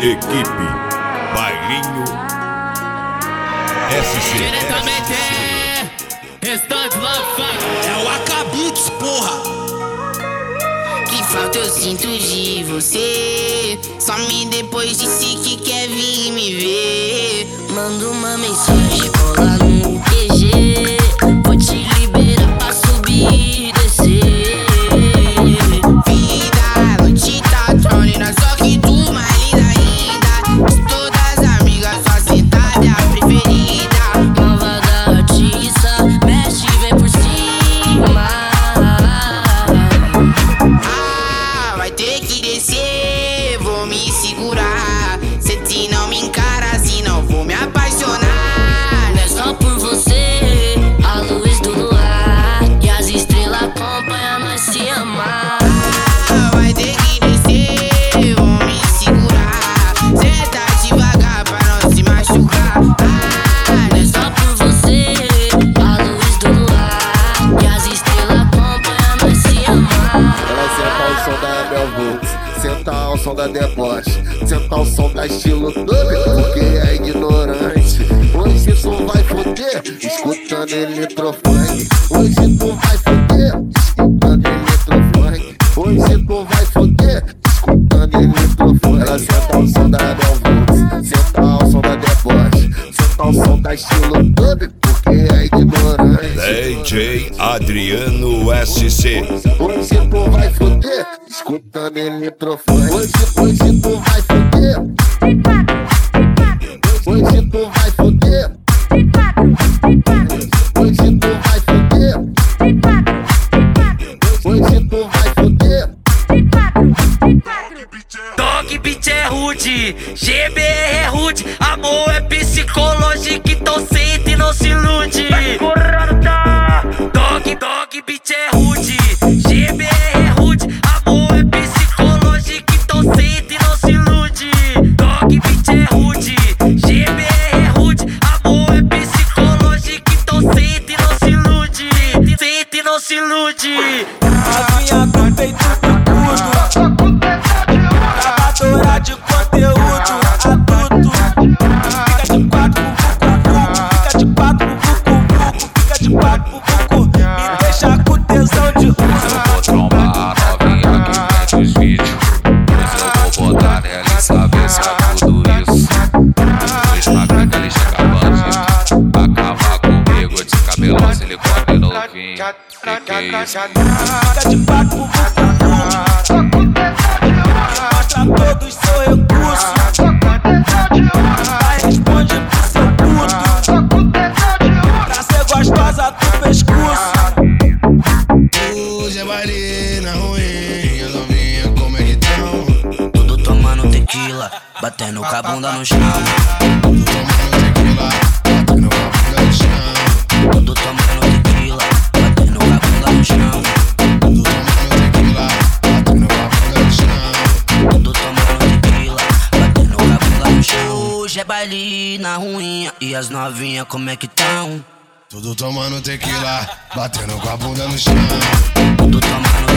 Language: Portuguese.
Equipe Bailinho SC. Diretamente Restante Love Funk. É o Acabits, porra. Que falta eu sinto de você. Some depois disse que quer vir me ver. Manda uma mensagem, cola no QG. Vou te liberar pra subir e descer. Vida, noite tá trolling, só que tu mais linda ainda. De todas as amigas, só sentada é a preferida. Malvada artista, mexe e vem por cima. Vai ter que descer, vou me segurar. Se não me encara, se não vou me apaixonar. Não é só por você, a luz do luar e as estrelas acompanham nós se amar. Vai ter que descer, vou me segurar. Senta devagar pra não se machucar. Não é só por você, a luz do luar e as estrelas acompanham nós se amar. Ela senta ao som da Bel Volts, senta ao som da deboche, senta ao som da estilo dub, porque é ignorante. Hoje tu vai foder, escutando eletrofunk. Hoje tu vai foder, escutando eletrofunk. Hoje tu vai foder, escutando eletrofunk. Ela senta ao som da Bel Volts, senta ao som da deboche, senta ao som da estilo dub, porque é ignorante. DJ Adriano SC. Hoje tu vai foder, escutando eletrofone. Hoje tu vai foder. Hoje tu vai foder. Hoje tu vai foder. Hoje tu vai foder. Dog Beat é rude, GBR é rude. Amor é psicológico, então sente e não se ilude. Dog Beat é rude, GBR é rude. Amor é psicológico, então sente e não se ilude. Dog Beat é rude, GBR é rude. Amor é psicológico, então sente e não se ilude. Sente e não se ilude. Novinha com peito picudo, gravadora de conteúdo adulto. Fica de quatro pro fica de quatro pro fica de quatro pro me deixa com tesão de uso. Eu vou trombar a novinha que vem dos vídeos. Pois eu vou botar nela e saber se é tudo isso. No Instagram que ele chega bandido, acaba comigo de cabelão, silicone novinho. Que é isso? Fica de quatro pro mostra todo o seu recurso. Vai responde pro seu puto. Pra ser gostosa do pescoço. Hoje é baile na ruim, as novinhas como é que tão? Tudo tomando tequila, batendo com a bunda no chão. Tudo tomando tequila, batendo com a bunda no chão. Tudo tomando tequila, batendo com a bunda no chão. Tudo tomando tequila, batendo com a bunda no chão. Tudo tomando tequila, batendo com a bunda no chão. Hoje é baile na ruinha e as novinhas como é que tão? Tudo tomando tequila, batendo com a bunda no chão. Tudo tomando